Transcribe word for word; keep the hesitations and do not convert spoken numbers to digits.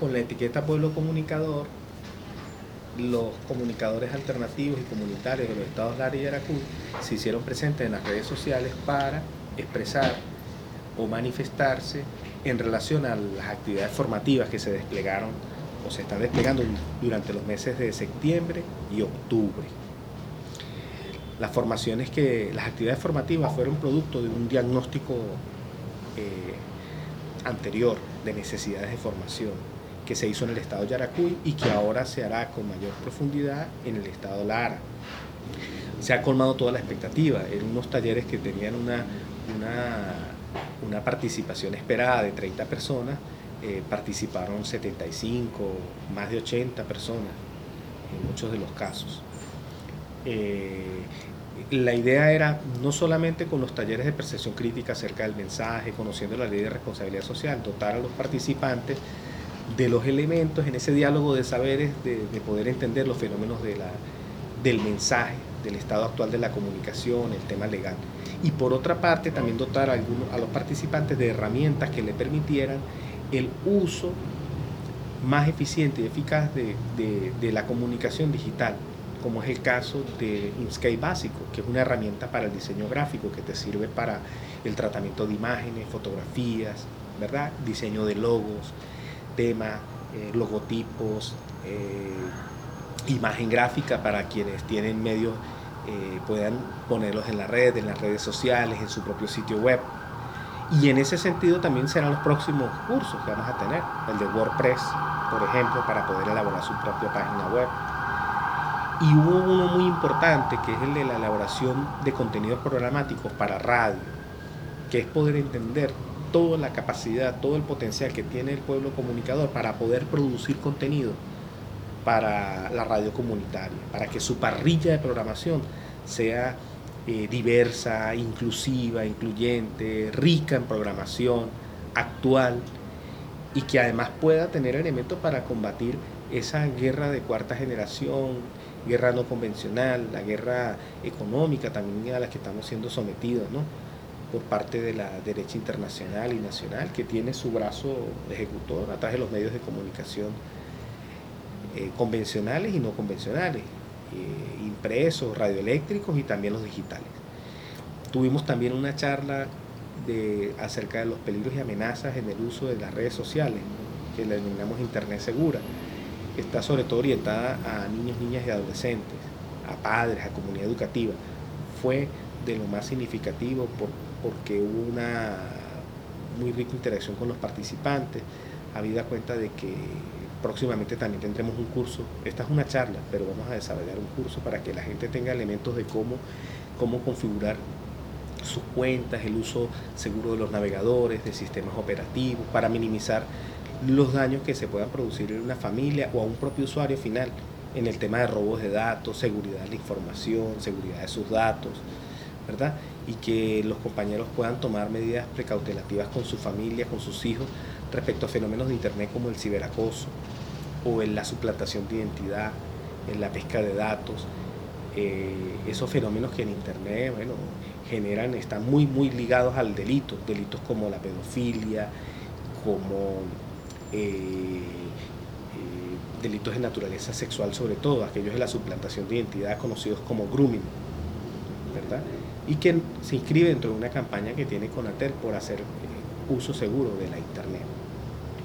con la etiqueta pueblo comunicador, los comunicadores alternativos y comunitarios de los estados Lara y Yaracuy se hicieron presentes en las redes sociales para expresar o manifestarse en relación a las actividades formativas que se desplegaron o se están desplegando durante los meses de septiembre y octubre. Las formaciones que, las actividades formativas fueron producto de un diagnóstico eh, anterior de necesidades de formación que se hizo en el estado Yaracuy y que ahora se hará con mayor profundidad en el estado Lara. Se ha colmado toda la expectativa. En unos talleres que tenían una, una, una participación esperada de treinta personas, eh, participaron setenta y cinco, más de ochenta personas en muchos de los casos. Eh, la idea era no solamente con los talleres de percepción crítica acerca del mensaje, conociendo la ley de responsabilidad social, dotar a los participantes de los elementos en ese diálogo de saberes, de, de poder entender los fenómenos de la, del mensaje, del estado actual de la comunicación, el tema legal. Y por otra parte también dotar a, algunos, a los participantes de herramientas que le permitieran el uso más eficiente y eficaz de, de, de la comunicación digital, como es el caso de Inkscape Básico, que es una herramienta para el diseño gráfico que te sirve para el tratamiento de imágenes, fotografías, ¿verdad? Diseño de logos, temas, eh, logotipos, eh, imagen gráfica para quienes tienen medios, eh, puedan ponerlos en la red, en las redes sociales, en su propio sitio web. Y en ese sentido también serán los próximos cursos que vamos a tener, el de WordPress, por ejemplo, para poder elaborar su propia página web. Y hubo uno muy importante que es el de la elaboración de contenidos programáticos para radio, que es poder entender toda la capacidad, todo el potencial que tiene el pueblo comunicador para poder producir contenido para la radio comunitaria, para que su parrilla de programación sea eh, diversa, inclusiva, incluyente, rica en programación, actual, y que además pueda tener elementos para combatir esa guerra de cuarta generación, guerra no convencional, la guerra económica también a la que estamos siendo sometidos, ¿no?, por parte de la derecha internacional y nacional, que tiene su brazo ejecutor a través de los medios de comunicación eh, convencionales y no convencionales, eh, impresos, radioeléctricos y también los digitales. Tuvimos también una charla de, acerca de los peligros y amenazas en el uso de las redes sociales, que la denominamos Internet Segura. Está sobre todo orientada a niños, niñas y adolescentes, a padres, a comunidad educativa. Fue de lo más significativo por, porque hubo una muy rica interacción con los participantes, habida cuenta de que próximamente también tendremos un curso. Esta es una charla, pero vamos a desarrollar un curso para que la gente tenga elementos de cómo, cómo configurar sus cuentas, el uso seguro de los navegadores, de sistemas operativos, para minimizar los daños que se puedan producir en una familia o a un propio usuario final en el tema de robos de datos, seguridad de la información, seguridad de sus datos, ¿verdad? Y que los compañeros puedan tomar medidas precautelativas con su familia, con sus hijos, respecto a fenómenos de Internet como el ciberacoso o en la suplantación de identidad, en la pesca de datos, eh, esos fenómenos que en Internet, bueno, generan, están muy, muy ligados al delito, delitos como la pedofilia, como eh, eh, delitos de naturaleza sexual, sobre todo aquellos de la suplantación de identidad conocidos como grooming, ¿verdad? Y que se inscribe dentro de una campaña que tiene Conatel por hacer eh, uso seguro de la Internet.